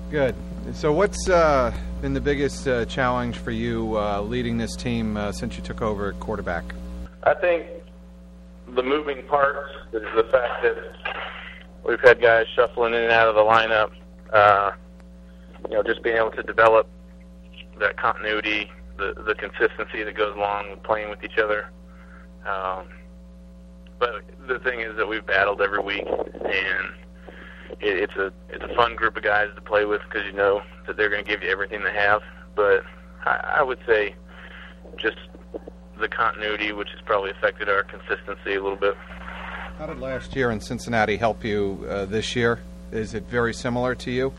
Good. So what's been the biggest challenge for you leading this team since you took over at quarterback? I think the moving parts is the fact that we've had guys shuffling in and out of the lineup. Just being able to develop that continuity, the consistency that goes along with playing with each other. But the thing is that we've battled every week, and it's a fun group of guys to play with because you know that they're going to give you everything they have. But I would say just the continuity, which has probably affected our consistency a little bit. How did last year in Cincinnati help you this year? Is it very similar to you?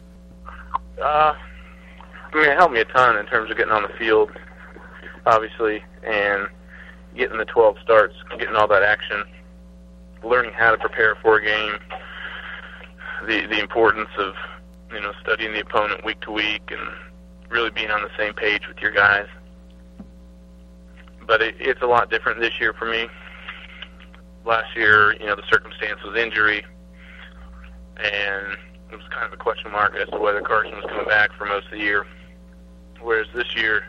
It helped me a ton in terms of getting on the field, obviously, and getting the 12 starts, getting all that action, learning how to prepare for a game, the importance of, studying the opponent week to week and really being on the same page with your guys. But it's a lot different this year for me. Last year, the circumstance was injury, and it was kind of a question mark as to whether Carson was coming back for most of the year. Whereas this year,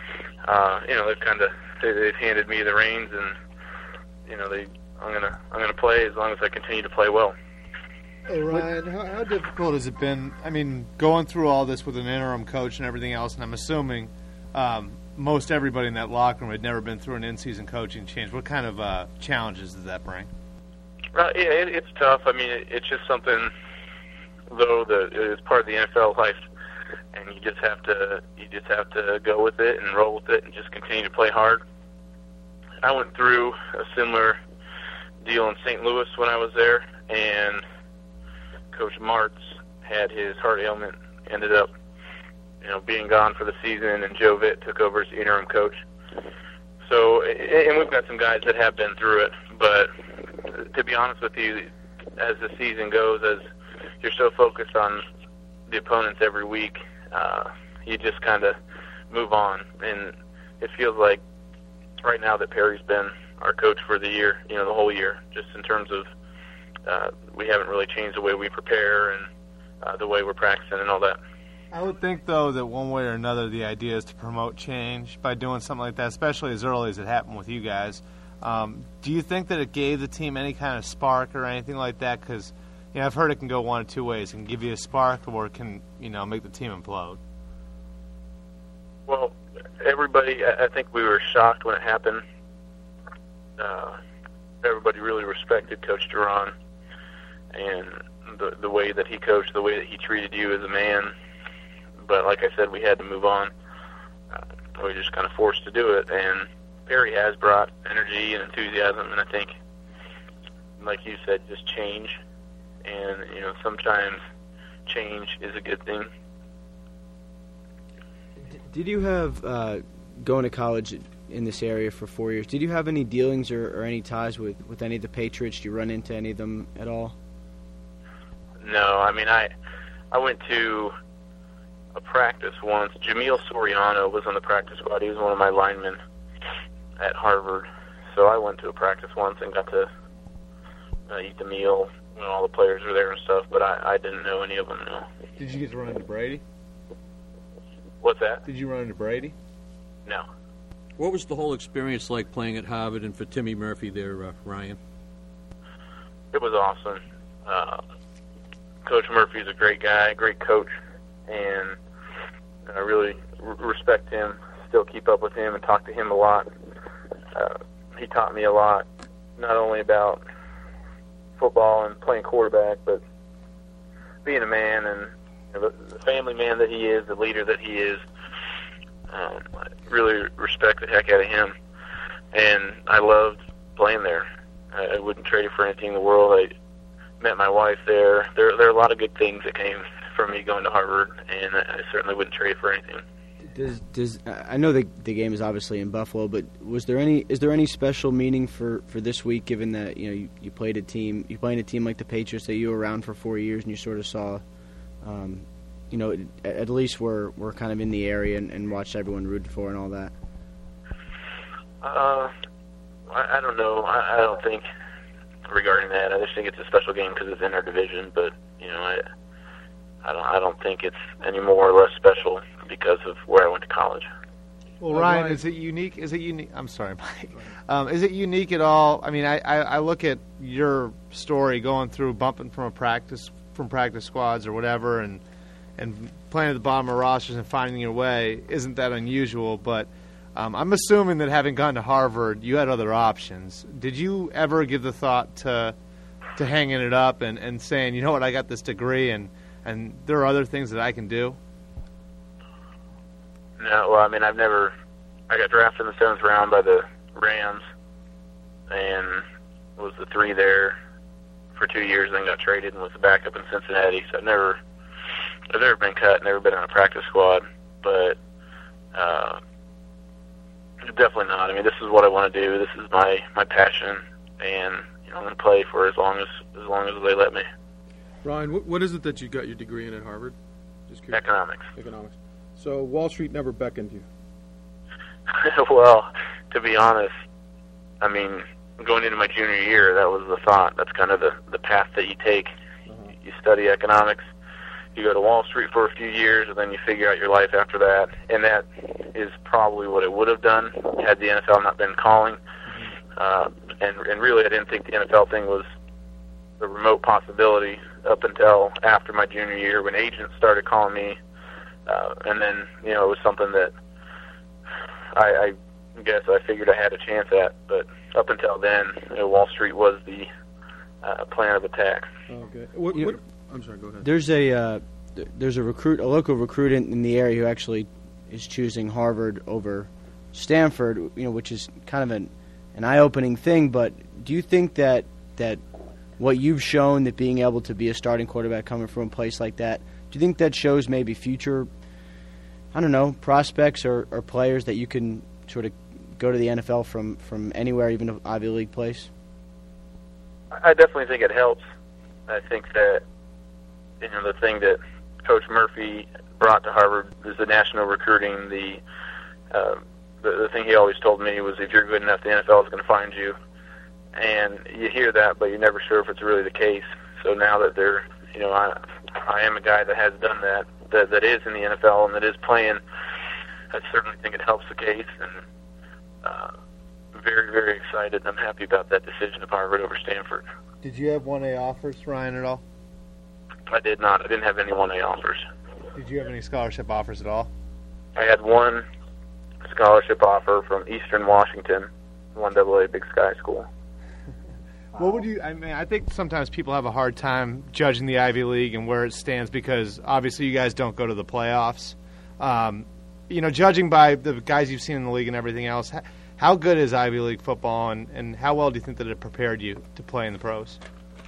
they've handed me the reins, and I'm gonna play as long as I continue to play well. Hey Ryan, how difficult has it been? I mean, going through all this with an interim coach and everything else, and I'm assuming most everybody in that locker room had never been through an in-season coaching change. What kind of challenges does that bring? It's tough. I mean, it's just something, though, that is part of the NFL life, and you just have to go with it and roll with it and just continue to play hard. I went through a similar deal in St. Louis when I was there, and Coach Martz had his heart ailment, ended up being gone for the season, and Joe Vitt took over as the interim coach. So, and we've got some guys that have been through it, but to be honest with you, as the season goes, as you're so focused on the opponents every week, you just kind of move on. And it feels like right now that Perry's been our coach for the year, the whole year, just in terms of we haven't really changed the way we prepare and the way we're practicing and all that. I would think, though, that one way or another the idea is to promote change by doing something like that, especially as early as it happened with you guys. Do you think that it gave the team any kind of spark or anything like that? Because I've heard it can go one of two ways. It can give you a spark, or it can make the team implode. Well, everybody, I think we were shocked when it happened. Everybody really respected Coach Duran and the way that he coached, the way that he treated you as a man. But like I said, we had to move on. We were just kind of forced to do it. And Perry has brought energy and enthusiasm, and I think, like you said, just change. And, sometimes change is a good thing. Did you have, going to college in this area for 4 years, did you have any dealings or any ties with any of the Patriots? Did you run into any of them at all? No, I mean, I went to a practice once. Jamil Soriano was on the practice squad. He was one of my linemen at Harvard. So I went to a practice once and got to eat the meal when all the players were there and stuff, but I didn't know any of them, no. Did you get to run into Brady? What's that? Did you run into Brady? No. What was the whole experience like playing at Harvard and for Timmy Murphy there, Ryan? It was awesome. Coach Murphy's a great guy, great coach, and I really respect him, still keep up with him and talk to him a lot. He taught me a lot, not only about football and playing quarterback, but being a man and the family man that he is, the leader that he is. I really respect the heck out of him, and I loved playing there. I wouldn't trade it for anything in the world. I met my wife there. There are a lot of good things that came from me going to Harvard, and I certainly wouldn't trade it for anything. I know the game is obviously in Buffalo, but is there any special meaning for this week, given that you played a team like the Patriots that you were around for 4 years and you sort of saw, at least we're kind of in the area and watched everyone rooting for and all that. I don't know. I don't think regarding that. I just think it's a special game because it's in our division. But I don't think it's any more or less special because of where I went to college. Well, Ryan, is it unique? Is it unique? I'm sorry, Mike. Is it unique at all? I mean, I look at your story going through bumping from practice squads or whatever, and playing at the bottom of rosters and finding your way isn't that unusual. But I'm assuming that having gone to Harvard, you had other options. Did you ever give the thought to hanging it up and saying, you know what, I got this degree and there are other things that I can do? No, well, I mean, I got drafted in the 7th round by the Rams and was the 3 there for 2 years, then got traded and was the backup in Cincinnati. So I've never been cut, never been on a practice squad, but definitely not. I mean, this is what I want to do. This is my passion, and I'm going to play for as long as they let me. Ryan, what is it that you got your degree in at Harvard? Just curious. Economics. So Wall Street never beckoned you? Well, to be honest, I mean, going into my junior year, that was the thought. That's kind of the path that you take. Uh-huh. You study economics, you go to Wall Street for a few years, and then you figure out your life after that. And that is probably what I would have done had the NFL not been calling. And really, I didn't think the NFL thing was a remote possibility up until after my junior year when agents started calling me. And then, it was something that I guess I figured I had a chance at. But up until then, Wall Street was the plan of attack. Okay. I'm sorry, go ahead. There's a local recruit in the area who actually is choosing Harvard over Stanford, which is kind of an eye-opening thing. But do you think that what you've shown, that being able to be a starting quarterback coming from a place like that, do you think that shows maybe future, prospects or players that you can sort of go to the NFL from anywhere, even an Ivy League place? I definitely think it helps. I think that the thing that Coach Murphy brought to Harvard is the national recruiting. The thing he always told me was, if you're good enough, the NFL is going to find you. And you hear that, but you're never sure if it's really the case. So now that I am a guy that has done that is in the NFL and that is playing, I certainly think it helps the case. And very, very excited. I'm happy about that decision of Harvard over Stanford. Did you have 1A offers, Ryan, at all? I did not. I didn't have any 1A offers. Did you have any scholarship offers at all? I had one scholarship offer from Eastern Washington, 1AA Big Sky School. What would you? I mean, I think sometimes people have a hard time judging the Ivy League and where it stands because obviously you guys don't go to the playoffs. Judging by the guys you've seen in the league and everything else, how good is Ivy League football, and how well do you think that it prepared you to play in the pros?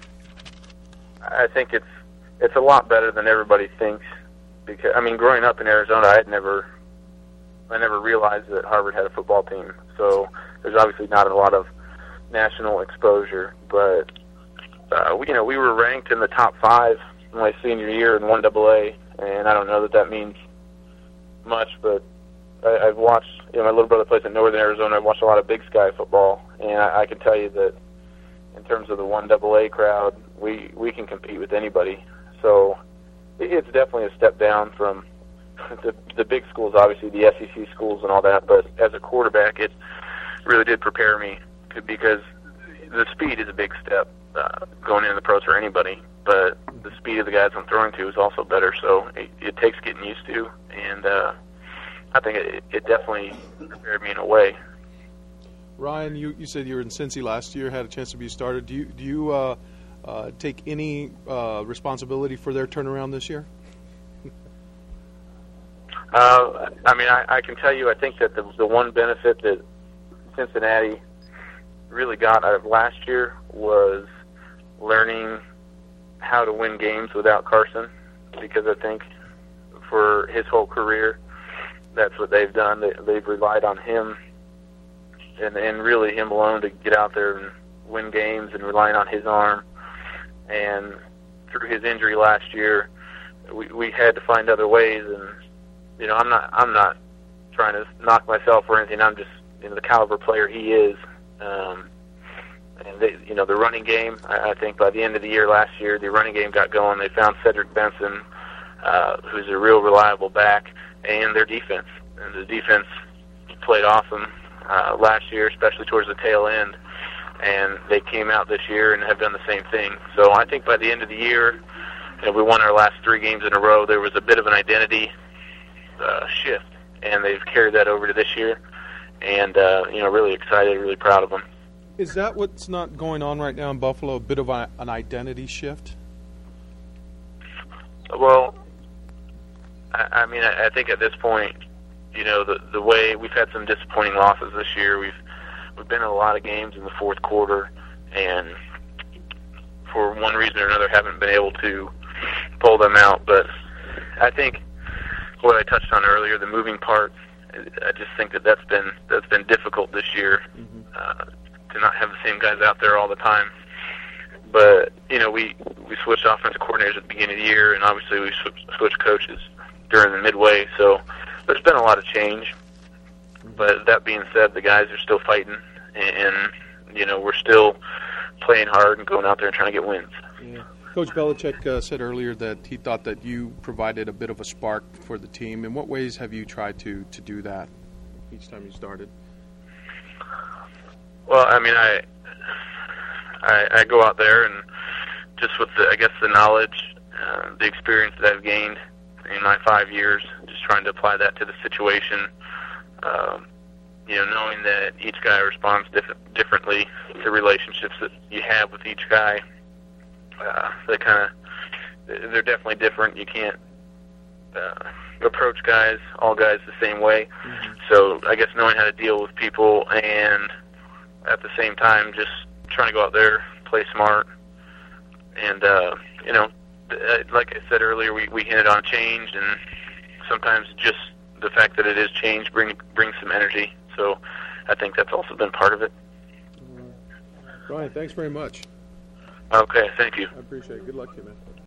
I think it's a lot better than everybody thinks. Because growing up in Arizona, I never realized that Harvard had a football team. So there's obviously not a lot of national exposure, but we were ranked in the top 5 my senior year in 1AA, and I don't know that means much, but I've watched. My little brother plays in Northern Arizona. I've watched a lot of Big Sky football, and I can tell you that in terms of the 1AA crowd, we can compete with anybody. So it's definitely a step down from the big schools, obviously the SEC schools and all that. But as a quarterback, it really did prepare me because the speed is a big step going into the pros for anybody. But the speed of the guys I'm throwing to is also better, so it takes getting used to. And I think it definitely prepared me in a way. Ryan, you said you were in Cincy last year, had a chance to be started. Do you take any responsibility for their turnaround this year? I can tell you, I think that the one benefit that Cincinnati really got out of last year was learning how to win games without Carson, because I think for his whole career, that's what they've done. They've relied on him and really him alone to get out there and win games, and relying on his arm. And through his injury last year, we had to find other ways. And I'm not trying to knock myself or anything. I'm just the caliber player he is. And the running game. I think by the end of the year last year, the running game got going. They found Cedric Benson, who's a real reliable back, and their defense. And the defense played awesome last year, especially towards the tail end. And they came out this year and have done the same thing. So I think by the end of the year, we won our last 3 games in a row. There was a bit of an identity shift, and they've carried that over to this year. And really excited, really proud of them. Is that what's not going on right now in Buffalo? A bit of an identity shift? Well, I think at this point, the way we've had some disappointing losses this year. We've been in a lot of games in the fourth quarter, and for one reason or another haven't been able to pull them out. But I think what I touched on earlier, the moving part, I just think that's been difficult this year, to not have the same guys out there all the time. But we switched offensive coordinators at the beginning of the year, and obviously we switched coaches during the midway. So there's been a lot of change. But that being said, the guys are still fighting, and we're still playing hard and going out there and trying to get wins. Yeah. Coach Belichick said earlier that he thought that you provided a bit of a spark for the team. In what ways have you tried to do that each time you started? Well, I go out there and just with the knowledge, the experience that I've gained in my 5 years, just trying to apply that to the situation. Knowing that each guy responds differently to relationships that you have with each guy, they're definitely different. You can't approach all guys the same way. Mm-hmm. So I guess knowing how to deal with people, and at the same time just trying to go out there, play smart, and like I said earlier, we hinted on change, and sometimes just the fact that it is change brings some energy. So I think that's also been part of it. Ryan, thanks very much. Okay, thank you. I appreciate it. Good luck to you, man.